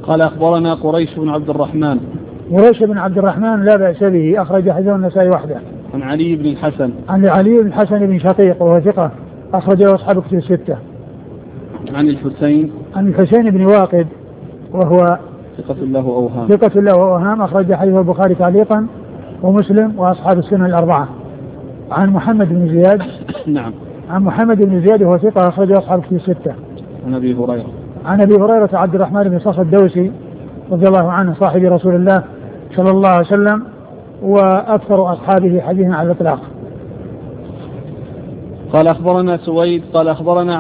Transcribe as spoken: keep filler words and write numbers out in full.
قال أخبرنا قريش بن عبد الرحمن. قريش بن عبد الرحمن لا بأس به، أخرج حديثه النسائي وحده. عن علي بن الحسن. عن علي بن الحسن بن شقيق وهو ثقة، أخرجه أصحاب كتب الستة. عن الحسين. عن الحسين بن واقد وهو ثقة له أوهام. ثقة له أوهام، أخرج حديث البخاري تعليقا ومسلم وأصحاب السنن الأربعة. عن محمد بن زياد. نعم. عن محمد بن زياد وهو ثقة، أخرج أصحاب كتب الستة. عن أبي هريرة. عن أبي هريرة عبد الرحمن بن صخر الدوسي رضي الله عنه صاحب رسول الله صلى الله عليه وسلم، وأكثر أصحابه حديثا على الإطلاق. قال أخبرنا سويد قال أخبرنا